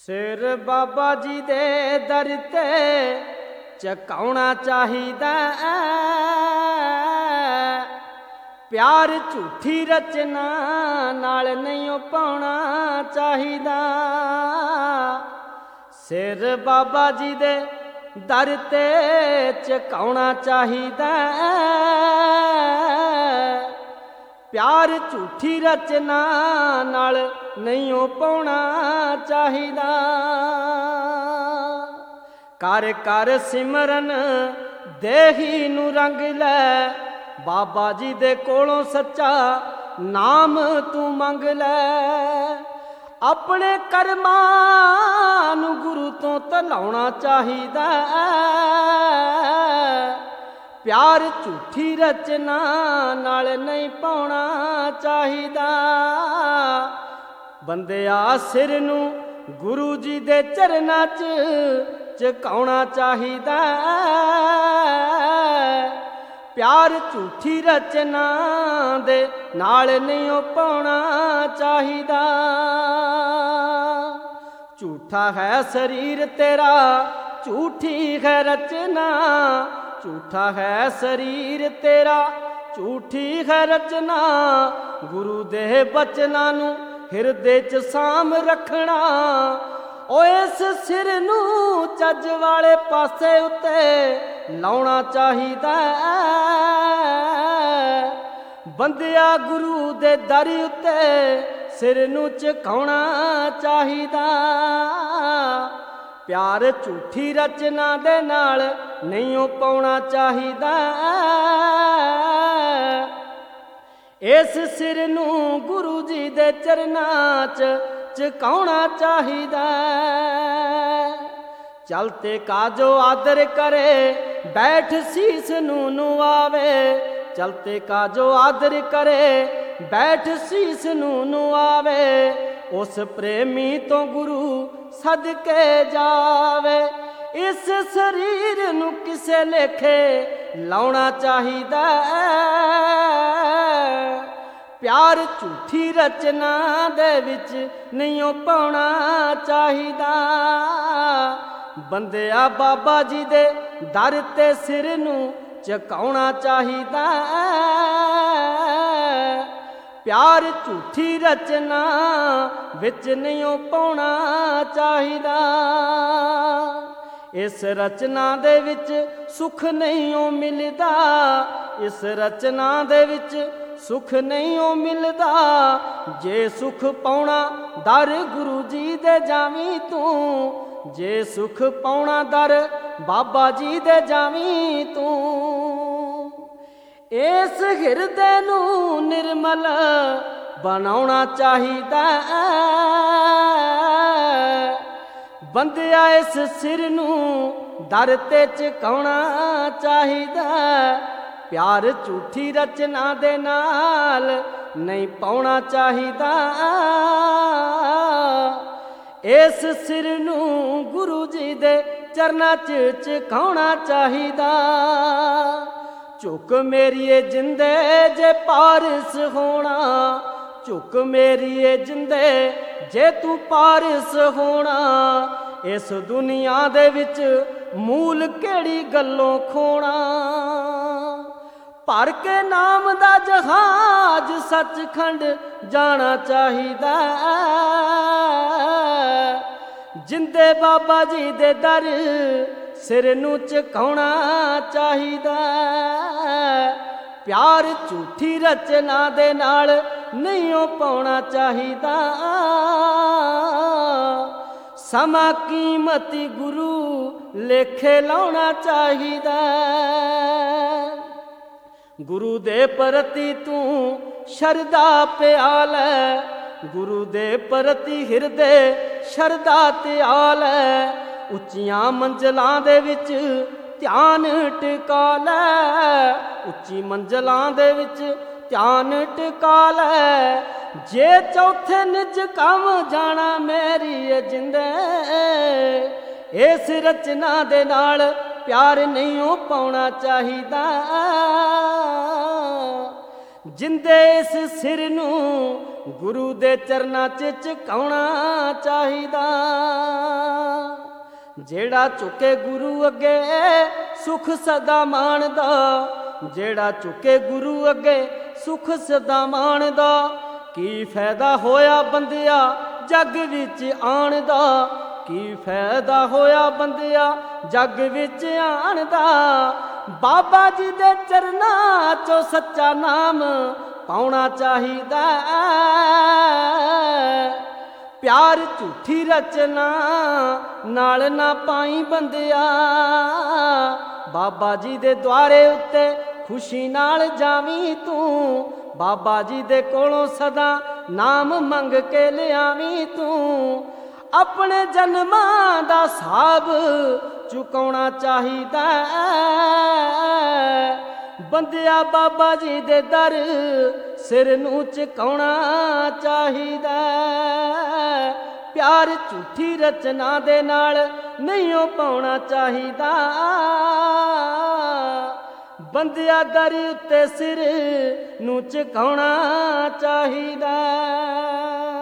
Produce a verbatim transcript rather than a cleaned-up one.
ਸਿਰ ਬਾਬਾ ਜੀ ਦੇ ਦਰ ਤੇ ਝੁਕਾਉਣਾ ਚਾਹੀਦਾ, ਪਿਆਰ ਝੂਠੀ ਰਚਨਾ ਨਾਲ ਨਹੀਂ ਪਾਉਣਾ ਚਾਹੀਦਾ। ਸਿਰ ਬਾਬਾ ਜੀ ਦੇ ਦਰ ਤੇ ਝੁਕਾਉਣਾ ਚਾਹੀਦਾ, ਪਿਆਰ ਝੂਠੀ ਰਚਨਾ ਨਾਲ ਨਹੀਂ ਪਾਉਣਾ ਚਾਹੀਦਾ। ਕਰ ਕਰ ਸਿਮਰਨ ਦੇਹੀ ਨੂੰ ਰੰਗ ਲੈ, ਬਾਬਾ ਜੀ ਦੇ ਕੋਲੋਂ ਸੱਚਾ ਨਾਮ ਤੂੰ ਮੰਗ ਲੈ। ਆਪਣੇ ਕਰਮਾਂ ਨੂੰ ਗੁਰੂ ਤੋਂ ਧਲਾਉਣਾ ਚਾਹੀਦਾ, ਪਿਆਰ ਝੂਠੀ ਰਚਨਾ ਨਾਲ ਨਹੀਂ ਪਾਉਣਾ ਚਾਹੀਦਾ। ਬੰਦਿਆ ਸਿਰ ਨੂੰ ਗੁਰੂ ਜੀ ਦੇ ਚਰਨਾਂ 'ਚ ਝੁਕਾਉਣਾ ਚਾਹੀਦਾ, ਪਿਆਰ ਝੂਠੀ ਰਚਨਾ ਦੇ ਨਾਲ ਨਹੀਂ ਪਾਉਣਾ ਚਾਹੀਦਾ। ਝੂਠਾ ਹੈ ਸਰੀਰ ਤੇਰਾ, ਝੂਠੀ ਹੈ ਰਚਨਾ, ਝੂਠਾ ਹੈ ਸਰੀਰ ਤੇਰਾ, ਝੂਠੀ ਹੈ ਰਚਨਾ। ਗੁਰੂ ਦੇ ਬਚਨਾਂ ਨੂੰ ਹਿਰਦੇ 'ਚ ਸਾਂਭ ਰੱਖਣਾ, ਓ ਇਸ ਸਿਰ ਨੂੰ ਚੱਜ ਵਾਲੇ ਪਾਸੇ ਉੱਤੇ ਲਾਉਣਾ ਚਾਹੀਦਾ। ਬੰਦਿਆ ਗੁਰੂ ਦੇ ਦਰ ਉੱਤੇ ਸਿਰ ਨੂੰ ਝੁਕਾਉਣਾ ਚਾਹੀਦਾ, ਪਿਆਰ ਝੂਠੀ ਰਚਨਾ ਦੇ ਨਾਲ ਨਹੀਂ ਪਾਉਣਾ ਚਾਹੀਦਾ। ਇਸ ਸਿਰ ਨੂੰ ਗੁਰੂ ਜੀ ਦੇ ਚਰਨਾਂ 'ਚ ਝੁਕਾਉਣਾ ਚਾਹੀਦਾ। ਚਲਤੇ ਕਾ ਜੋ ਆਦਰ ਕਰੇ, ਬੈਠ ਸੀਸ ਨੂੰ ਨੁਆਵੇ। ਚਲਤੇ ਕਾ ਜੋ ਆਦਰ ਕਰੇ, ਬੈਠ ਸੀਸ ਨੂੰ ਨੁਆਵੇ। ਉਸ ਪ੍ਰੇਮੀ ਤੋਂ ਗੁਰੂ ਸਦਕੇ ਜਾਵੇ। ਇਸ ਸਰੀਰ ਨੂੰ ਕਿਸੇ ਲੇਖੇ ਲਾਉਣਾ ਚਾਹੀਦਾ, ਪਿਆਰ ਝੂਠੀ ਰਚਨਾ ਦੇ ਵਿੱਚ ਨਹੀਂ ਪਾਉਣਾ ਚਾਹੀਦਾ। ਬੰਦਿਆ ਬਾਬਾ ਜੀ ਦੇ ਦਰ ਤੇ ਸਿਰ ਨੂੰ ਝੁਕਾਉਣਾ ਚਾਹੀਦਾ, ਪਿਆਰ ਝੂਠੀ ਰਚਨਾ ਵਿੱਚ ਨਹੀਂ ਪਾਉਣਾ ਚਾਹੀਦਾ। ਇਸ ਰਚਨਾ ਦੇ ਵਿੱਚ ਸੁਖ ਨਹੀਂ ਮਿਲਦਾ, ਇਸ ਰਚਨਾ ਦੇ ਵਿੱਚ ਸੁਖ ਨਹੀਂ ਮਿਲਦਾ। ਜੇ ਸੁਖ ਪਾਉਣਾ ਦਰ ਗੁਰੂ ਜੀ ਦੇ ਜਾਵੀਂ ਤੂੰ, ਜੇ ਸੁਖ ਪਾਉਣਾ ਦਰ ਬਾਬਾ ਜੀ ਦੇ ਜਾਵੀਂ ਤੂੰ। ਇਸ ਹਿਰਦੇ ਨੂੰ ਨਿਰਮਲ ਬਣਾਉਣਾ ਚਾਹੀਦਾ, ਬੰਦਿਆ ਇਸ ਸਿਰ ਨੂੰ ਦਰ ਤੇ ਝੁਕਾਉਣਾ ਚਾਹੀਦਾ, ਪਿਆਰ ਝੂਠੀ ਰਚਨਾ ਦੇ ਨਾਲ ਨਹੀਂ ਪਾਉਣਾ ਚਾਹੀਦਾ। ਇਸ ਸਿਰ ਨੂੰ ਗੁਰੂ ਜੀ ਦੇ ਚਰਨਾਂ 'ਚ ਝੁਕਾਉਣਾ ਚਾਹੀਦਾ। ਝੁਕ ਮੇਰੀਏ ਜਿੰਦੇ ਜੇ ਪਾਰਸ ਹੋਣਾ, ਝੁਕ ਮੇਰੀਏ ਜਿੰਦੇ ਜੇ ਤੂੰ ਪਾਰਸ ਹੋਣਾ। ਇਸ ਦੁਨੀਆ ਦੇ ਵਿੱਚ ਮੂਲ ਕਿਹੜੀ ਗੱਲੋਂ ਖੋਣਾ। ਭਰ ਕੇ ਨਾਮ ਦਾ ਜਹਾਜ਼ ਸੱਚਖੰਡ ਜਾਣਾ ਚਾਹੀਦਾ, ਜਿੰਦੇ ਬਾਬਾ ਜੀ ਦੇ ਦਰ ਸਿਰ ਨੂੰ ਝੁਕਾਉਣਾ ਚਾਹੀਦਾ। ਪਿਆਰ ਝੂਠੀ ਰਚਨਾ ਦੇ ਨਾਲ ਨਹੀਂ ਪਾਉਣਾ ਚਾਹੀਦਾ। ਸਮਾਂ ਕੀਮਤੀ ਗੁਰੂ ਲੇਖੇ ਲਾਉਣਾ ਚਾਹੀਦਾ। ਗੁਰੂ ਦੇ ਪ੍ਰਤੀ ਤੂੰ ਸ਼ਰਧਾ ਪਿਆਲ, ਗੁਰੂ ਦੇ ਪ੍ਰਤੀ ਹਿਰਦੇ ਸ਼ਰਧਾ ਤਿਆਲ। ਉੱਚੀਆਂ ਮੰਜ਼ਲਾਂ ਦੇ ਵਿੱਚ ਧਿਆਨ ਟਿਕਾ ਲੈ, ਉੱਚੀ ਮੰਜ਼ਲਾਂ ਦੇ ਵਿੱਚ ਧਿਆਨ ਟਿਕਾ ਲੈ। ਜੇ ਚੌਥੇ ਨਿਜ ਕੰਮ ਜਾਣਾ ਮੇਰੀ ਜਿੰਦੇ, ਇਸ ਰਚਨਾ ਦੇ ਨਾਲ ਪਿਆਰ ਨਹੀਂ ਪਾਉਣਾ ਚਾਹੀਦਾ। ਜਿੰਦੇ ਇਸ ਸਿਰ ਨੂੰ ਗੁਰੂ ਦੇ ਚਰਨਾਂ 'ਚ ਝੁਕਾਉਣਾ ਚਾਹੀਦਾ। ਜਿਹੜਾ ਝੁਕੇ ਗੁਰੂ ਅੱਗੇ ਸੁਖ ਸਦਾ ਮਾਣਦਾ, ਜਿਹੜਾ ਝੁਕੇ ਗੁਰੂ ਅੱਗੇ ਸੁਖ ਸਦਾ ਮਾਣਦਾ। ਕੀ ਫਾਇਦਾ ਹੋਇਆ ਬੰਦਿਆ ਜੱਗ ਵਿੱਚ ਆਣ ਦਾ, ਕੀ ਫਾਇਦਾ ਹੋਇਆ ਬੰਦਿਆ ਜੱਗ ਵਿੱਚ ਆਣ ਦਾ। ਬਾਬਾ ਜੀ ਦੇ ਚਰਨਾਂ ਚੋਂ ਸੱਚਾ ਨਾਮ ਪਾਉਣਾ ਚਾਹੀਦਾ, ਪਿਆਰ ਝੂਠੀ ਰਚਨਾ ਨਾਲ ਨਾ ਪਾਈ ਬੰਦਿਆ। ਬਾਬਾ ਜੀ ਦੇ ਦੁਆਰੇ ਉੱਤੇ ਖੁਸ਼ੀ ਨਾਲ ਜਾਵੀਂ ਤੂੰ, ਬਾਬਾ ਜੀ ਦੇ ਕੋਲੋਂ ਸਦਾ ਨਾਮ ਮੰਗ ਕੇ ਲਿਆਵੀਂ ਤੂੰ। ਆਪਣੇ ਜਨਮਾਂ ਦਾ ਹਿਸਾਬ ਚੁਕਾਉਣਾ ਚਾਹੀਦਾ ਬੰਦਿਆ, ਬਾਬਾ ਜੀ ਦੇ ਦਰ ਸਿਰ ਨੂੰ ਝੁਕਾਉਣਾ ਚਾਹੀਦਾ। ਪਿਆਰ ਝੂਠੀ ਰਚਨਾ ਦੇ ਨਾਲ ਨਹੀਂ ਉਹ ਪਾਉਣਾ ਚਾਹੀਦਾ, ਬੰਦਿਆ ਦਰ ਉੱਤੇ ਸਿਰ ਨੂੰ ਝੁਕਾਉਣਾ ਚਾਹੀਦਾ।